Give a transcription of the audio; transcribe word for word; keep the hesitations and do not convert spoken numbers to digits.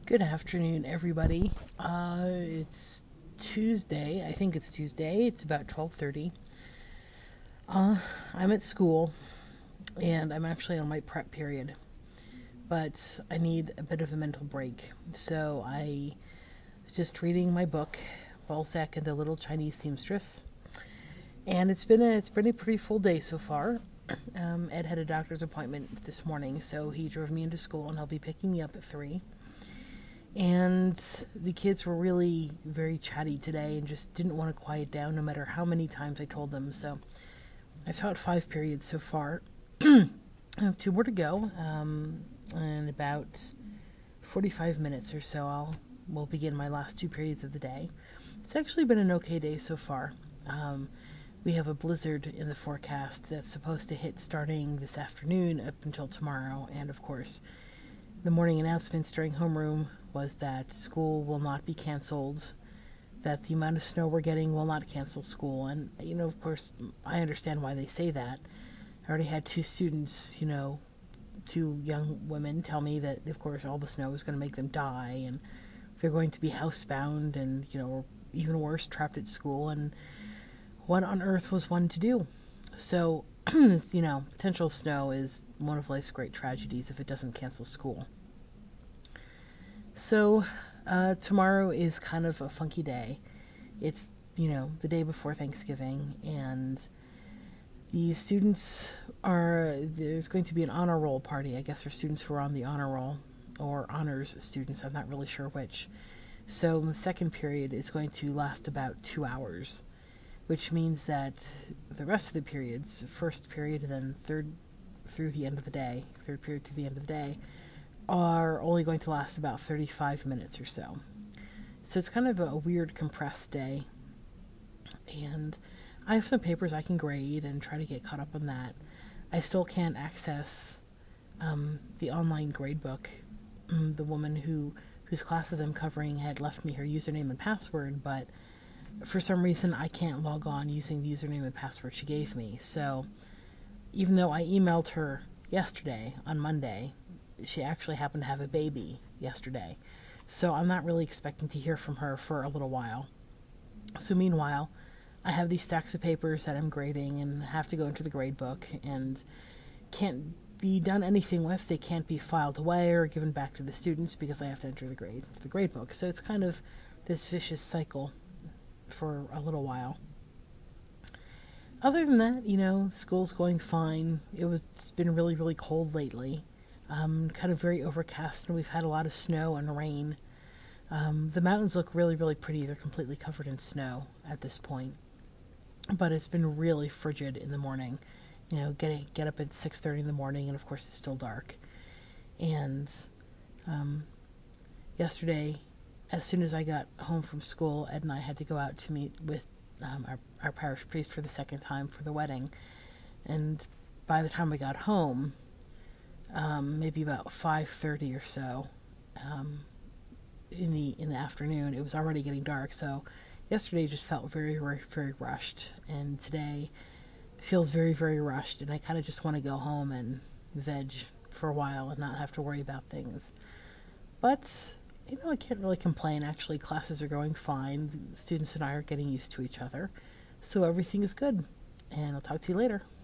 Good afternoon, everybody. Uh, it's Tuesday. I think it's Tuesday. It's about twelve thirty. Uh, I'm at school, and I'm actually on my prep period, but I need a bit of a mental break. So I was just reading my book, Balzac and the Little Chinese Seamstress, and it's been a it's been a pretty full day so far. Um, Ed had a doctor's appointment this morning, so he drove me into school, and he'll be picking me up at three. And the kids were really very chatty today and just didn't want to quiet down no matter how many times I told them. So I've taught five periods so far. I have two more to go. Um, in about forty-five minutes or so, I'll will begin my last two periods of the day. It's actually been an okay day so far. Um, we have a blizzard in the forecast that's supposed to hit starting this afternoon up until tomorrow. And of course, the morning announcements during homeroom was that school will not be canceled, that the amount of snow we're getting will not cancel school. And, you know, of course, I understand why they say that. I already had two students, you know, two young women tell me that, of course, all the snow is going to make them die and they're going to be housebound and, you know, or even worse, trapped at school. And what on earth was one to do? So, you know, potential snow is one of life's great tragedies if it doesn't cancel school. So, uh, tomorrow is kind of a funky day. It's, you know, the day before Thanksgiving, and the students are, there's going to be an honor roll party, I guess, for students who are on the honor roll, or honors students, I'm not really sure which. So, the second period is going to last about two hours, which means that the rest of the periods, first period and then third through the end of the day, third period to the end of the day, are only going to last about thirty-five minutes or so. So it's kind of a weird compressed day. And I have some papers I can grade and try to get caught up on that. I still can't access um, the online gradebook. Um, the woman who whose classes I'm covering had left me her username and password, but for some reason I can't log on using the username and password she gave me. So even though I emailed her yesterday on Monday, she actually happened to have a baby yesterday. So I'm not really expecting to hear from her for a little while. So meanwhile, I have these stacks of papers that I'm grading and have to go into the grade book and can't be done anything with. They can't be filed away or given back to the students because I have to enter the grades into the grade book. So it's kind of this vicious cycle for a little while. Other than that, you know, school's going fine. It was it's been really, really cold lately. Um, kind of very overcast, and we've had a lot of snow and rain. Um, the mountains look really, really pretty. They're completely covered in snow at this point. But it's been really frigid in the morning. You know, get get up at six thirty in the morning, and of course it's still dark. And um, yesterday, as soon as I got home from school, Ed and I had to go out to meet with um, our, our parish priest for the second time for the wedding. And by the time we got home, um, maybe about five thirty or so, um, in the in the afternoon, it was already getting dark. So yesterday just felt very, very, very rushed, and today feels very, very rushed. And I kind of just want to go home and veg for a while and not have to worry about things. But you know, I can't really complain. Actually, classes are going fine. The students and I are getting used to each other, so everything is good. And I'll talk to you later.